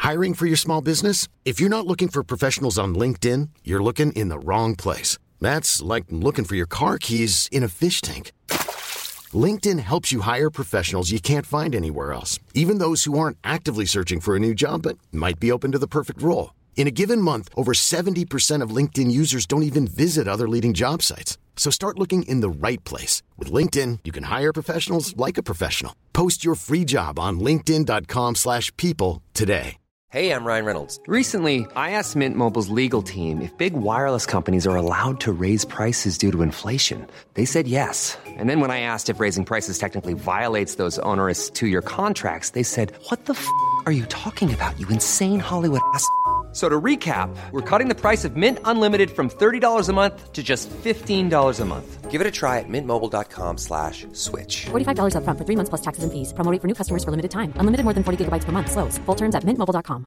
Hiring for your small business? If you're not looking for professionals on LinkedIn, you're looking in the wrong place. That's like looking for your car keys in a fish tank. LinkedIn helps you hire professionals you can't find anywhere else, even those who aren't actively searching for a new job but might be open to the perfect role. In a given month, over 70% of LinkedIn users don't even visit other leading job sites. So start looking in the right place. With LinkedIn, you can hire professionals like a professional. Post your free job on linkedin.com/people today. Hey, I'm Ryan Reynolds. Recently, I asked Mint Mobile's legal team if big wireless companies are allowed to raise prices due to inflation. They said yes. And then when I asked if raising prices technically violates those onerous two-year contracts, they said, "What the f*** are you talking about, you insane Hollywood ass?" So to recap, we're cutting the price of Mint Unlimited from $30 a month to just $15 a month. Give it a try at mintmobile.com/switch. $45 up front for 3 months plus taxes and fees. Promo rate for new customers for limited time. Unlimited more than 40 gigabytes per month. Slows full terms at mintmobile.com.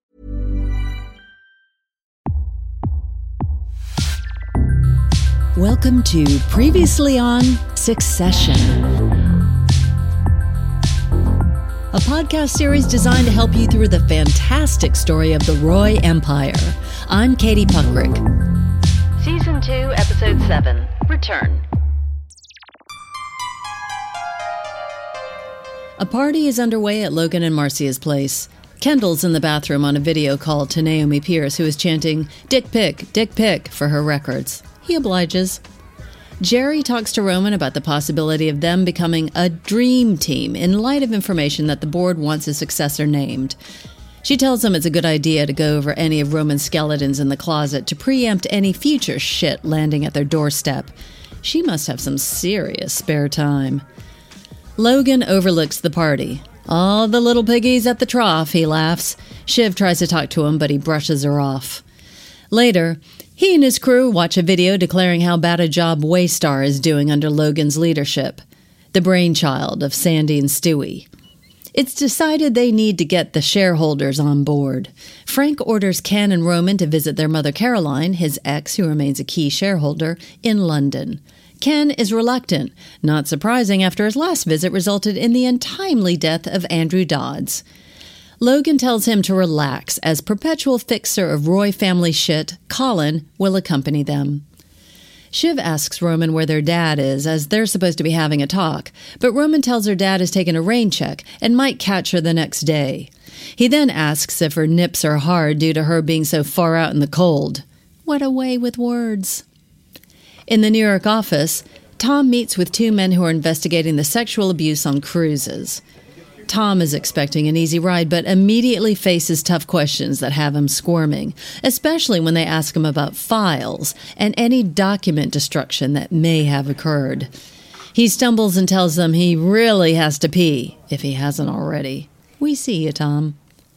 Welcome to Previously on Succession, a podcast series designed to help you through the fantastic story of the Roy Empire. I'm Katie Puckrick. Season 2, Episode 7, Return. A party is underway at Logan and Marcia's place. Kendall's in the bathroom on a video call to Naomi Pierce, who is chanting, dick pic, for her records. He obliges. Jerry talks to Roman about the possibility of them becoming a dream team in light of information that the board wants a successor named. She tells him it's a good idea to go over any of Roman's skeletons in the closet to preempt any future shit landing at their doorstep. She must have some serious spare time. Logan overlooks the party. All the little piggies at the trough, he laughs. Shiv tries to talk to him, but he brushes her off. Later, he and his crew watch a video declaring how bad a job Waystar is doing under Logan's leadership, the brainchild of Sandy and Stewie. It's decided they need to get the shareholders on board. Frank orders Ken and Roman to visit their mother Caroline, his ex, who remains a key shareholder, in London. Ken is reluctant, not surprising after his last visit resulted in the untimely death of Andrew Dodds. Logan tells him to relax, as perpetual fixer of Roy family shit, Colin, will accompany them. Shiv asks Roman where their dad is, as they're supposed to be having a talk, but Roman tells her dad has taken a rain check and might catch her the next day. He then asks if her nips are hard due to her being so far out in the cold. What a way with words. In the New York office, Tom meets with two men who are investigating the sexual abuse on cruises. Tom is expecting an easy ride, but immediately faces tough questions that have him squirming, especially when they ask him about files and any document destruction that may have occurred. He stumbles and tells them he really has to pee, if he hasn't already. We see you, Tom.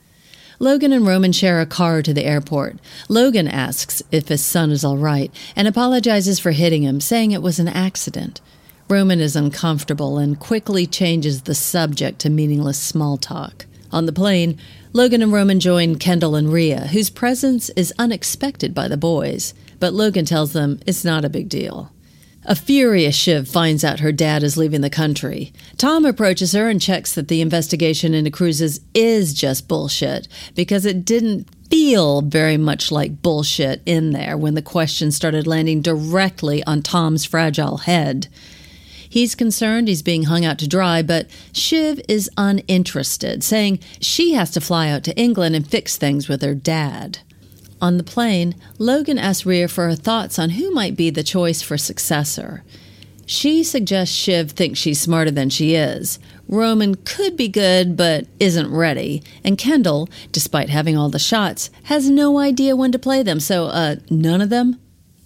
Logan and Roman share a car to the airport. Logan asks if his son is all right and apologizes for hitting him, saying it was an accident. Roman is uncomfortable and quickly changes the subject to meaningless small talk. On the plane, Logan and Roman join Kendall and Rhea, whose presence is unexpected by the boys, but Logan tells them it's not a big deal. A furious Shiv finds out her dad is leaving the country. Tom approaches her and checks that the investigation into cruises is just bullshit, because it didn't feel very much like bullshit in there when the questions started landing directly on Tom's fragile head. He's concerned he's being hung out to dry, but Shiv is uninterested, saying she has to fly out to England and fix things with her dad. On the plane, Logan asks Rhea for her thoughts on who might be the choice for successor. She suggests Shiv thinks she's smarter than she is. Roman could be good, but isn't ready. And Kendall, despite having all the shots, has no idea when to play them, so, none of them?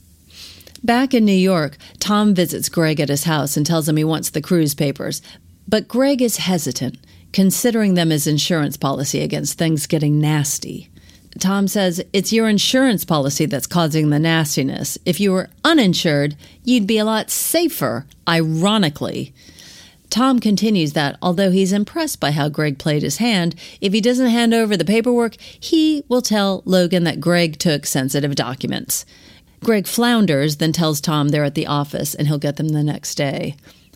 Back in New York, Tom visits Greg at his house and tells him he wants the cruise papers. But Greg is hesitant, considering them as insurance policy against things getting nasty. Tom says it's your insurance policy that's causing the nastiness. If you were uninsured, you'd be a lot safer, ironically. Tom continues that, although he's impressed by how Greg played his hand, if he doesn't hand over the paperwork, he will tell Logan that Greg took sensitive documents. Greg flounders, then tells Tom they're at the office and he'll get them the next day.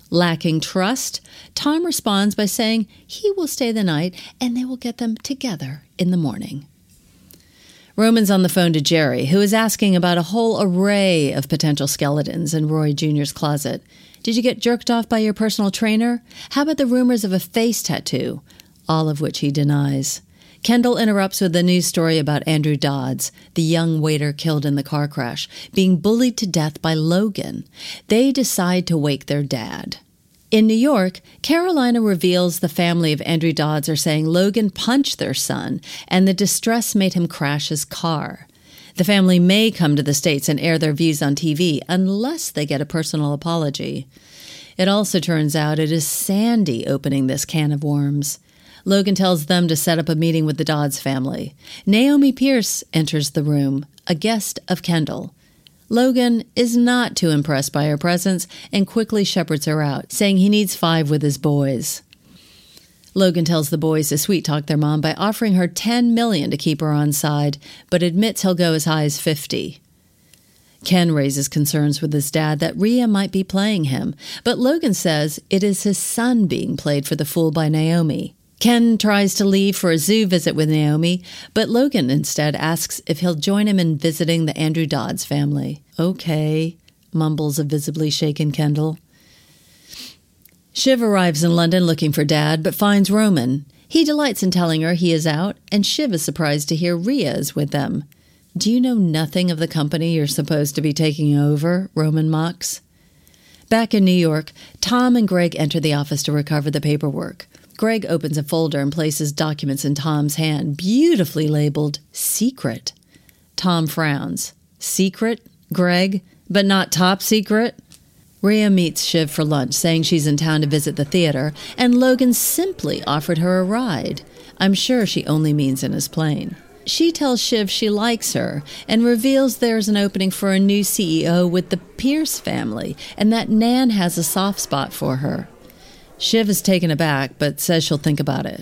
Lacking trust, Tom responds by saying he will stay the night and they will get them together in the morning. Roman's on the phone to Jerry, who is asking about a whole array of potential skeletons in Roy Jr.'s closet. Did you get jerked off by your personal trainer? How about the rumors of a face tattoo? All of which he denies. Kendall interrupts with a news story about Andrew Dodds, the young waiter killed in the car crash, being bullied to death by Logan. They decide to wake their dad. In New York, Carolina reveals the family of Andrew Dodds are saying Logan punched their son and the distress made him crash his car. The family may come to the States and air their views on TV unless they get a personal apology. It also turns out it is Sandy opening this can of worms. Logan tells them to set up a meeting with the Dodds family. Naomi Pierce enters the room, a guest of Kendall. Logan is not too impressed by her presence and quickly shepherds her out, saying he needs 5 with his boys. Logan tells the boys to sweet-talk their mom by offering her $10 million to keep her on side, but admits he'll go as high as 50. Ken raises concerns with his dad that Rhea might be playing him, but Logan says it is his son being played for the fool by Naomi. Ken tries to leave for a zoo visit with Naomi, but Logan instead asks if he'll join him in visiting the Andrew Dodds family. Okay, mumbles a visibly shaken Kendall. Shiv arrives in London looking for Dad, but finds Roman. He delights in telling her he is out, and Shiv is surprised to hear Rhea is with them. Do you know nothing of the company you're supposed to be taking over? Roman mocks. Back in New York, Tom and Greg enter the office to recover the paperwork. Greg opens a folder and places documents in Tom's hand, beautifully labeled Secret. Tom frowns. Secret, Greg, but not top secret? Rhea meets Shiv for lunch, saying she's in town to visit the theater, and Logan simply offered her a ride. I'm sure she only means in his plane. She tells Shiv she likes her and reveals there's an opening for a new CEO with the Pierce family and that Nan has a soft spot for her. Shiv is taken aback, but says she'll think about it.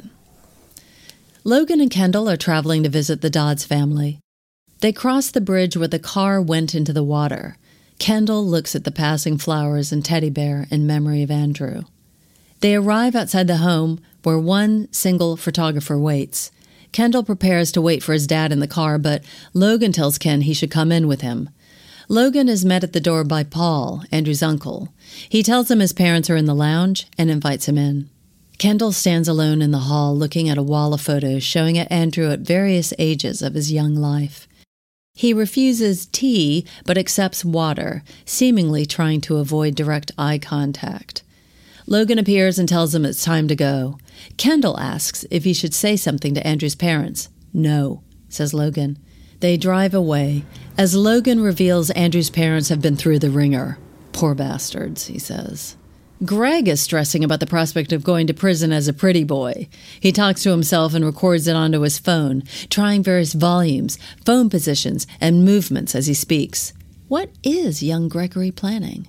Logan and Kendall are traveling to visit the Dodds family. They cross the bridge where the car went into the water. Kendall looks at the passing flowers and teddy bear in memory of Andrew. They arrive outside the home where one single photographer waits. Kendall prepares to wait for his dad in the car, but Logan tells Ken he should come in with him. Logan is met at the door by Paul, Andrew's uncle. He tells him his parents are in the lounge and invites him in. Kendall stands alone in the hall looking at a wall of photos showing Andrew at various ages of his young life. He refuses tea but accepts water, seemingly trying to avoid direct eye contact. Logan appears and tells him it's time to go. Kendall asks if he should say something to Andrew's parents. No, says Logan. They drive away, as Logan reveals Andrew's parents have been through the ringer. Poor bastards, he says. Greg is stressing about the prospect of going to prison as a pretty boy. He talks to himself and records it onto his phone, trying various volumes, phone positions, and movements as he speaks. What is young Gregory planning?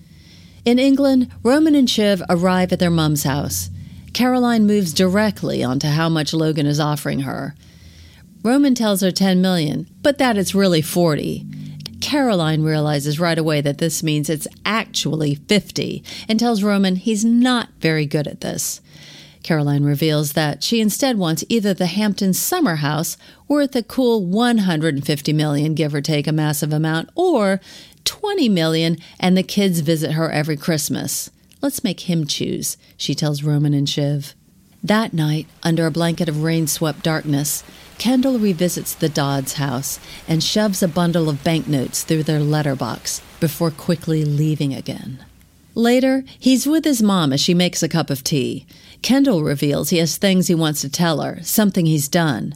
In England, Roman and Shiv arrive at their mum's house. Caroline moves directly onto how much Logan is offering her. Roman tells her $10 million, but that it's really 40. Caroline realizes right away that this means it's actually 50 and tells Roman he's not very good at this. Caroline reveals that she instead wants either the Hampton summer house worth a cool $150 million, give or take a massive amount, or $20 million and the kids visit her every Christmas. Let's make him choose, she tells Roman and Shiv. That night, under a blanket of rain-swept darkness, Kendall revisits the Dodds house and shoves a bundle of banknotes through their letterbox before quickly leaving again. Later, he's with his mom as she makes a cup of tea. Kendall reveals he has things he wants to tell her, something he's done.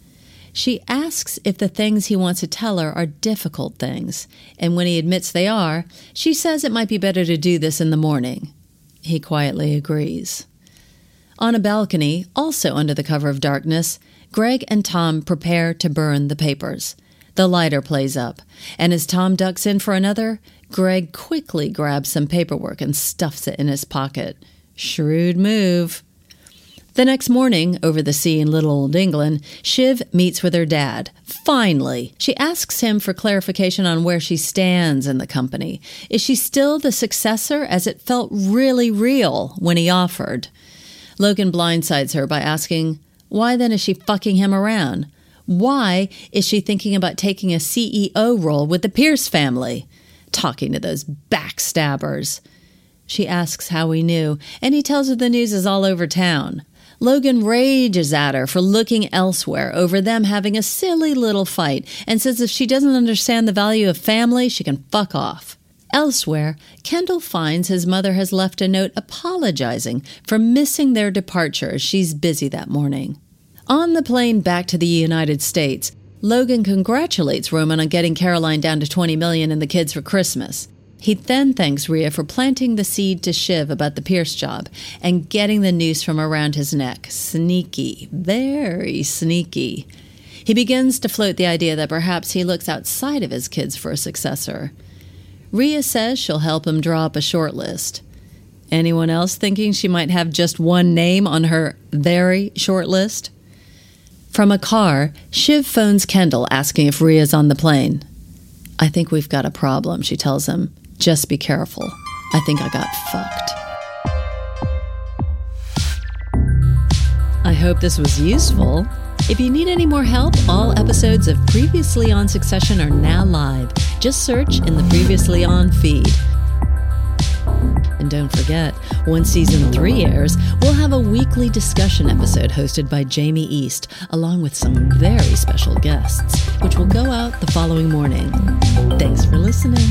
She asks if the things he wants to tell her are difficult things, and when he admits they are, she says it might be better to do this in the morning. He quietly agrees. On a balcony, also under the cover of darkness, Greg and Tom prepare to burn the papers. The lighter plays up, and as Tom ducks in for another, Greg quickly grabs some paperwork and stuffs it in his pocket. Shrewd move. The next morning, over the sea in little old England, Shiv meets with her dad. Finally, she asks him for clarification on where she stands in the company. Is she still the successor, as it felt really real when he offered? Logan blindsides her by asking, why then is she fucking him around? Why is she thinking about taking a CEO role with the Pierce family? Talking to those backstabbers. She asks how he knew, and he tells her the news is all over town. Logan rages at her for looking elsewhere over them having a silly little fight and says if she doesn't understand the value of family, she can fuck off. Elsewhere, Kendall finds his mother has left a note apologizing for missing their departure as she's busy that morning. On the plane back to the United States, Logan congratulates Roman on getting Caroline down to $20 million and the kids for Christmas. He then thanks Rhea for planting the seed to Shiv about the Pierce job and getting the noose from around his neck. Sneaky, very sneaky. He begins to float the idea that perhaps he looks outside of his kids for a successor. Rhea says she'll help him draw up a short list. Anyone else thinking she might have just one name on her very short list? From a car, Shiv phones Kendall asking if Rhea's on the plane. I think we've got a problem, she tells him. Just be careful. I think I got fucked. I hope this was useful. If you need any more help, all episodes of Previously on Succession are now live. Just search in the Previously On feed. And don't forget, when Season 3 airs, we'll have a weekly discussion episode hosted by Jamie East, along with some very special guests, which will go out the following morning. Thanks for listening.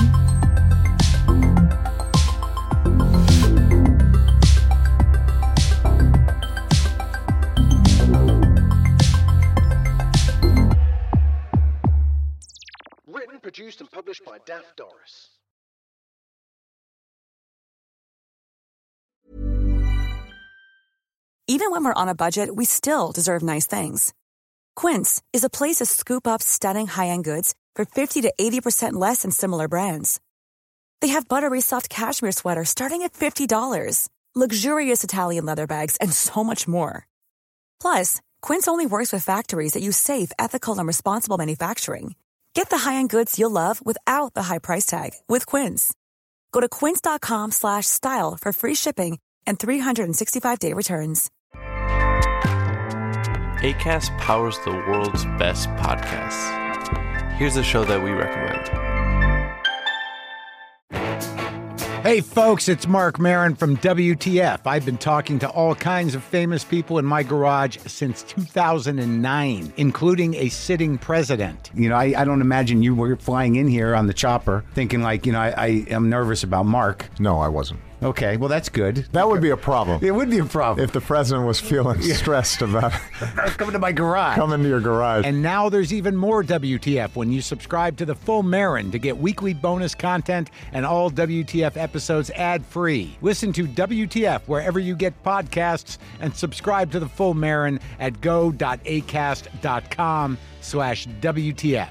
Written, produced, and published by Daft Doris. Even when we're on a budget, we still deserve nice things. Quince is a place to scoop up stunning high-end goods for 50 to 80% less than similar brands. They have buttery soft cashmere sweaters starting at $50, luxurious Italian leather bags, and so much more. Plus, Quince only works with factories that use safe, ethical, and responsible manufacturing. Get the high-end goods you'll love without the high price tag with Quince. Go to quince.com/style for free shipping and 365-day returns. Acast powers the world's best podcasts. Here's a show that we recommend. Hey folks, it's Mark Maron from WTF. I've been talking to all kinds of famous people in my garage since 2009, including a sitting president. You know, I don't imagine you were flying in here on the chopper thinking like, you know, I am nervous about Mark. No, I wasn't. Okay, well, that's good. That would be a problem. It would be a problem. If the president was feeling stressed about coming to my garage. Coming to your garage. And now there's even more WTF when you subscribe to the Full Marin to get weekly bonus content and all WTF episodes ad-free. Listen to WTF wherever you get podcasts and subscribe to the Full Marin at go.acast.com/WTF.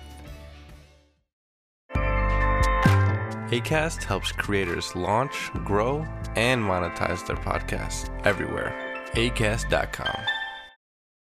Acast helps creators launch, grow, and monetize their podcasts everywhere. Acast.com.